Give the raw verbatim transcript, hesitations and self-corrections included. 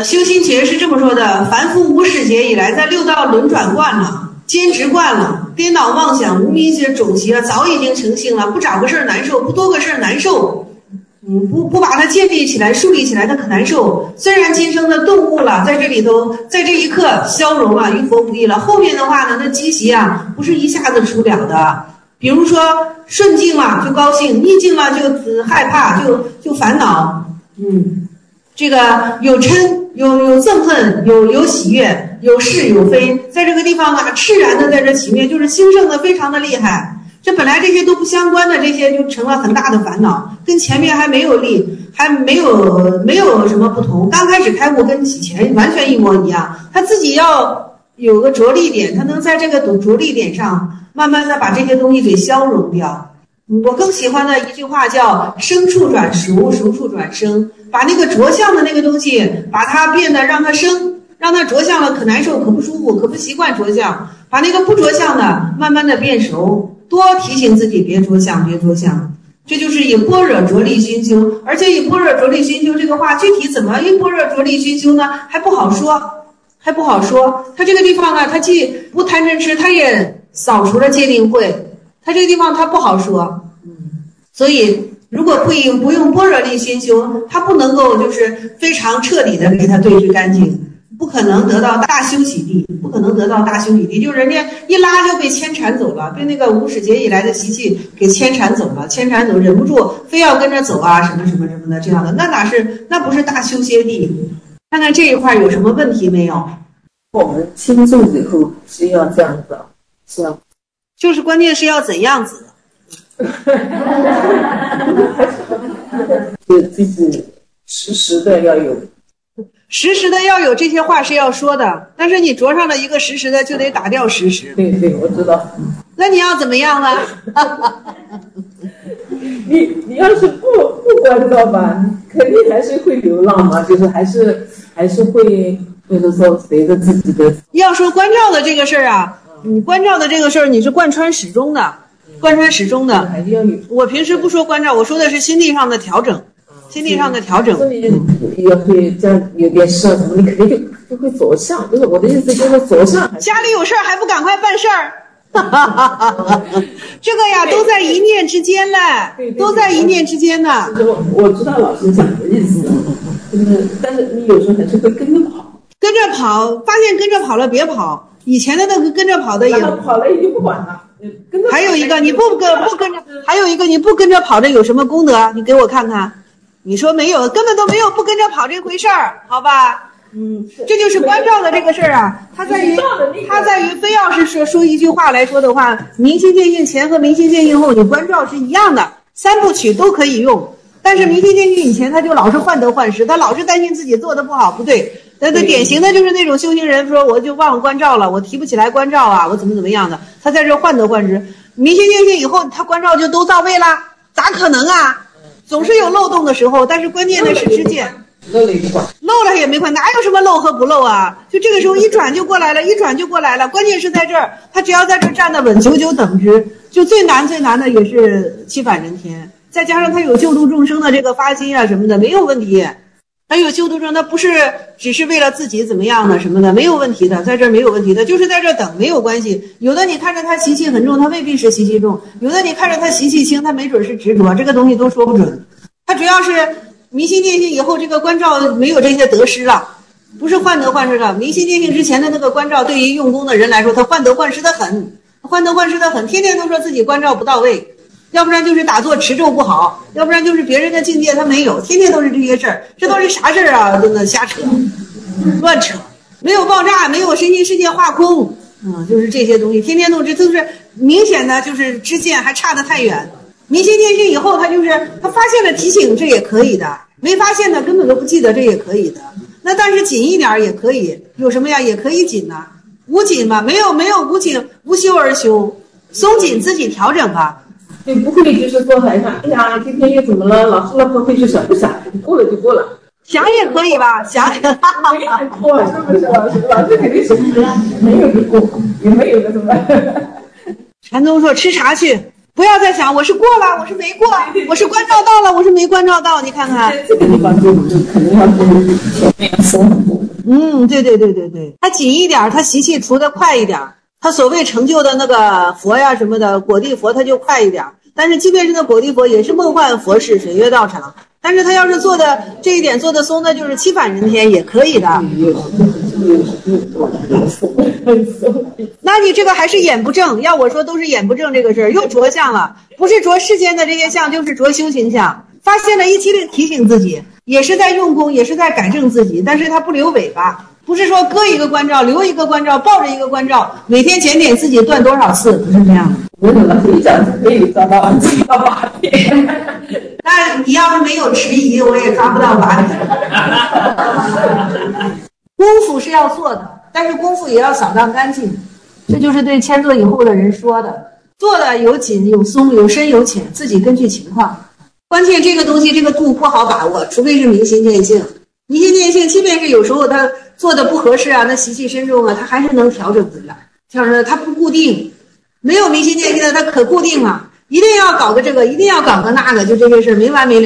呃，修心诀是这么说的：凡夫无始劫以来，在六道轮转惯了，坚持惯了，颠倒妄想、无明邪、种邪早已经成性了。不找个事儿难受，不多个事儿难受。嗯，不不把它建立起来、树立起来，它可难受。虽然今生的顿悟了，在这里头，在这一刻消融了，于佛不利了。后面的话呢，那积习啊，不是一下子出了的。比如说顺境了就高兴，逆境了就害怕，就就烦恼。嗯，这个有嗔，有有憎恨，有有喜悦，有是有非，在这个地方啊，炽然的在这起面，就是兴盛的非常的厉害。这本来这些都不相关的，这些就成了很大的烦恼，跟前面还没有力，还没有没有什么不同。刚开始开悟跟以前完全一模一样，他自己要有个着力点，他能在这个着力点上慢慢的把这些东西给消融掉。我更喜欢的一句话叫生处转熟，熟处转生，把那个着相的那个东西把它变得让它生，让它着相了可难受可不舒服可不习惯着相，把那个不着相的慢慢的变熟，多提醒自己别着相别着相。这就是以般若着力熏修。而且以般若着力熏修这个话具体怎么以般若着力熏修呢，还不好说还不好说。它这个地方呢，它既不贪嗔痴，它也扫除了戒定慧，它这个地方它不好说。所以如果不用不用般若力熏修，它不能够就是非常彻底的给它对治干净，不可能得到大修洗地，不可能得到大修洗地，就人家一拉就被牵缠走了，被那个无始劫以来的习气给牵缠走了，牵缠走，忍不住非要跟着走啊，什么什么什么的这样的，那哪是那不是大修歇地？看看这一块有什么问题没有？ 我们轻重以后是要这样子，是要， 就是关键是要怎样子。 就自己实时的要有。 实时的要有，这些话是要说的，但是你着上了一个实时的，就得打掉实时。 对对，我知道。 那你要怎么样呢？ 你你要是不不关照吧，肯定还是会流浪嘛，就是还是还是会，就是说随着自己的。 要说关照的这个事儿啊，你关照的这个事儿，你是贯穿始终的，贯穿始终的。 还是要有。我平时不说关照，我说的是心地上的调整。心理上的调整， 所以也会这样有点事什么，你肯定就就会着相。就是我的意思，就是着相。 家里有事儿还不赶快办事儿，这个呀都在一念之间嘞，都在一念之间呢。 我我知道老师讲的意思，就是但是你有时候还是会跟着跑， 跟着跑，发现跟着跑了别跑，以前的那个跟着跑的也跑了也就不管了。 还有一个你不跟不跟着，还有一个你不跟着跑的有什么功德？你给我看看。你说没有，根本都没有不跟着跑这回事儿，好吧？嗯，这就是关照的这个事儿啊，它在于它在于非要是说说一句话来说的话，明心见性前和明心见性后，你关照是一样的，三部曲都可以用。但是明心见性以前，他就老是患得患失，他老是担心自己做的不好不对。那那典型的就是那种修行人说，我就忘了关照了，我提不起来关照啊，我怎么怎么样的，他在这患得患失。明心见性以后，他关照就都到位了，咋可能啊？总是有漏洞的时候，但是关键的是知见。 漏了也不管， 漏了也没管，哪有什么漏和不漏啊？就这个时候一转就过来了，一转就过来了。关键是在这儿，他只要在这儿站得稳，久久等之，就最难最难的也是七返人天。再加上他有救度众生的这个发心啊什么的，没有问题。还有救度众生，他不是只是为了自己怎么样的什么的，没有问题的，在这儿没有问题的，就是在这儿等没有关系。有的你看着他习气很重，他未必是习气重；有的你看着他习气轻，他没准是执着，这个东西都说不准。他主要是明心见性以后，这个关照没有这些得失了，不是患得患失了。明心见性之前的那个关照，对于用功的人来说，他患得患失的很，患得患失的很，天天都说自己关照不到位。要不然就是打坐持咒不好，要不然就是别人的境界他没有，天天都是这些事儿，这都是啥事儿啊？真的瞎扯，乱扯，没有爆炸，没有身心世界化空，嗯，就是这些东西，天天都这都是明显的，就是知见还差得太远。明心见性以后，他就是他发现了提醒，这也可以的；没发现的根本都不记得，这也可以的。那但是紧一点也可以，有什么呀？也可以紧呐、啊，无紧嘛，没有没有无紧，无修而修，松紧自己调整吧。 对，不会就是说好像哎呀，今天又怎么了？老师老婆会去想不想？过了就过了， 想也可以吧？想， 没过是不是？老师老师肯定是没有就过，也没有的什么。 禅宗说吃茶去，不要再想我是过了，我是没过，我是关照到了，我是没关照到，你看看。 这个地方就就肯定要比前面松很多。 嗯，对对对对对，它紧一点，它习气除得快一点，它所谓成就的那个佛呀什么的果地佛，它就快一点。但是即便是那果地佛，也是梦幻佛事，水月道场。但是他要是做的这一点做的松的，就是七返人天也可以的。那你这个还是眼不正，要我说都是眼不正这个事儿，又着相了，不是着世间的这些相，就是着修行相。发现了一提提醒自己，也是在用功，也是在改正自己，但是他不留尾巴，不是说割一个关照，留一个关照，抱着一个关照，每天检点自己断多少次，不是这样的。 我怎么可以讲可以抓到抓到把柄？ 那你要是没有迟疑，我也抓不到把柄。功夫是要做的，但是功夫也要扫荡干净，这就是对迁座以后的人说的。做的有紧有松，有深有浅，自己根据情况。关键这个东西这个度不好把握，除非是明心见性。明心见性，即便是有时候他做的不合适啊，那习气深重啊，他还是能调整回来。调整他不固定，没有明心见性的他可固定了，一定要搞个这个，一定要搞个那个，就这些事没完没了。